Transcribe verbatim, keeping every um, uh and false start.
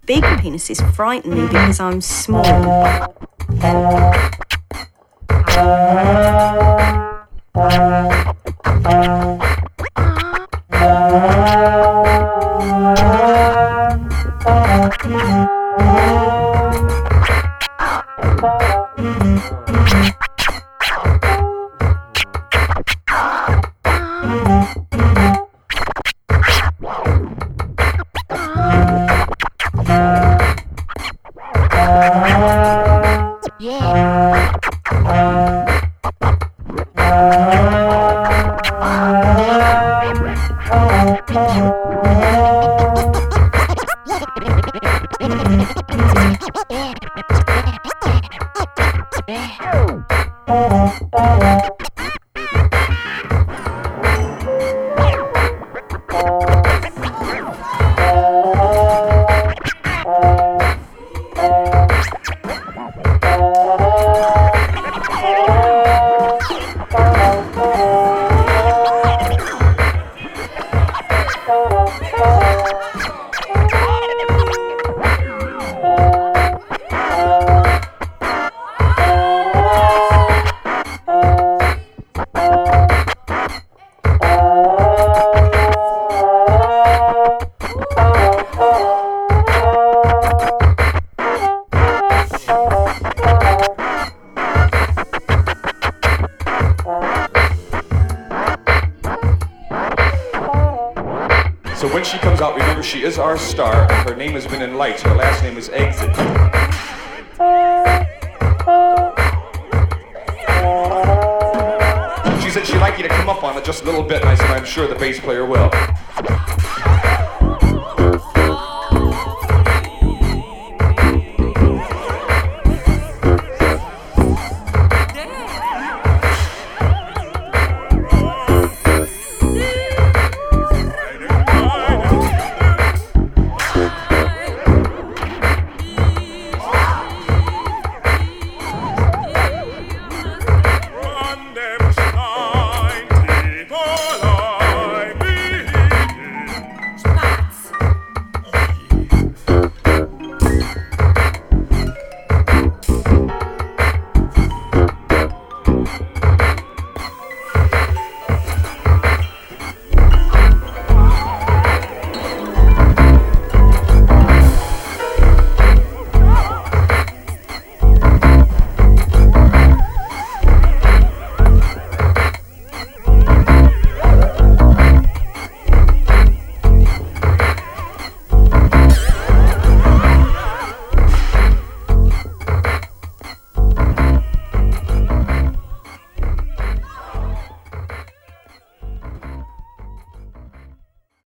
big penises frighten me because I'm small. She is our star, and her name has been in lights. Her last name is Exit. She said she'd like you to come up on it just a little bit, and I said, I'm sure the bass player will.